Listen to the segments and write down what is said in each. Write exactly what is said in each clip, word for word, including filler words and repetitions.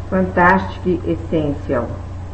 Fantastic Essential.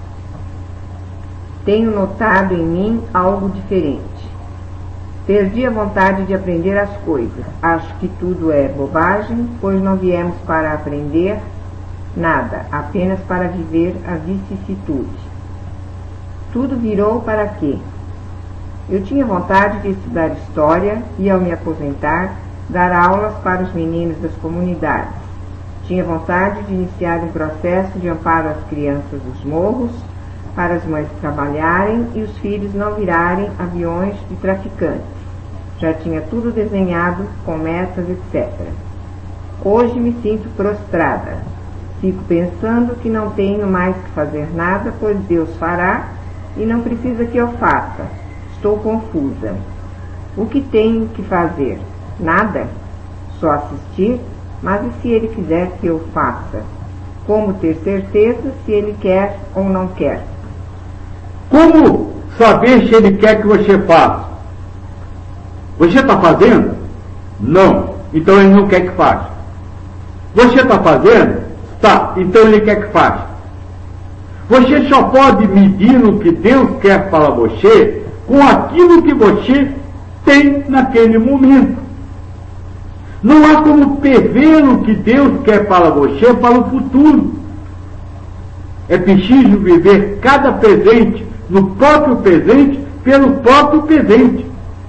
Tenho notado em mim algo diferente. Perdi a vontade de aprender as coisas. Acho que tudo é bobagem, pois não viemos para aprender nada, apenas para viver a vicissitude. Tudo virou para quê? Eu tinha vontade de estudar história e, ao me aposentar, dar aulas para os meninos das comunidades. Tinha vontade de iniciar um processo de amparo às crianças dos morros, para as mães trabalharem e os filhos não virarem aviões de traficantes. Já tinha tudo desenhado, com metas, etcétera. Hoje me sinto prostrada. Fico pensando que não tenho mais que fazer nada, pois Deus fará e não precisa que eu faça. Estou confusa. O que tenho que fazer? Nada? Só assistir? Mas e se Ele quiser que eu faça? Como ter certeza se Ele quer ou não quer? Como saber se Ele quer que você faça? Você está fazendo? Não. Então Ele não quer que faça. Você está fazendo? Tá. Então Ele quer que faça. Você só pode medir o que Deus quer para você com aquilo que você tem naquele momento. Não há como prever o que Deus quer para você para o futuro. É preciso viver cada presente no próprio presente, pelo próprio presente.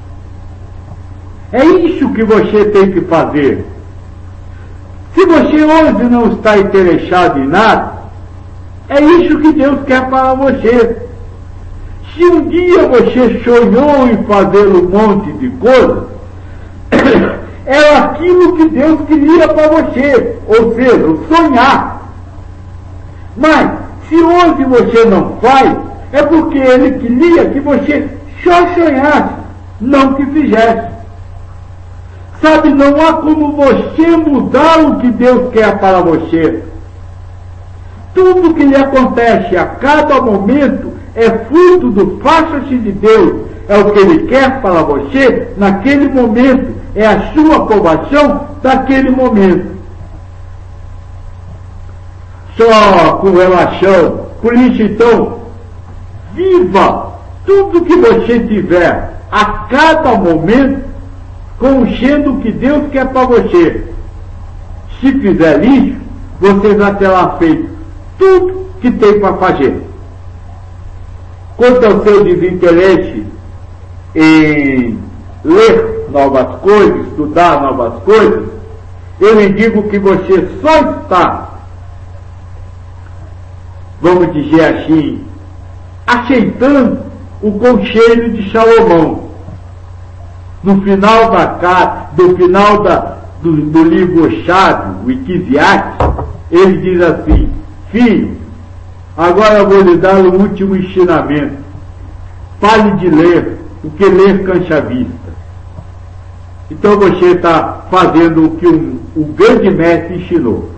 É isso que você tem que fazer. Se você hoje não está interessado em nada, é isso que Deus quer para você. Se um dia você sonhou em fazer um monte de coisas, é aquilo que Deus queria para você, ou seja, sonhar. Mas, se hoje você não faz, é porque Ele queria que você só sonhasse, não que fizesse. Sabe, não há como você mudar o que Deus quer para você. Tudo que lhe acontece a cada momento é fruto do faça-se de Deus. É o que Ele quer para você naquele momento. É a sua aprovação daquele momento. Só com relação, por isso então, viva tudo que você tiver a cada momento, conhecendo o que Deus quer para você. Se fizer isso, você já terá feito tudo que tem para fazer. Quanto ao seu desinteresse em ler novas coisas, estudar novas coisas, eu lhe digo que você só está, vamos dizer assim, aceitando o conselho de Salomão. No final da carta, do final da, do, do livro-chave, o Eclesiastes, ele diz assim: filho, agora eu vou lhe dar o último ensinamento. Pare de ler, porque ler cansa a vista. Então você está fazendo o que um, o grande mestre ensinou.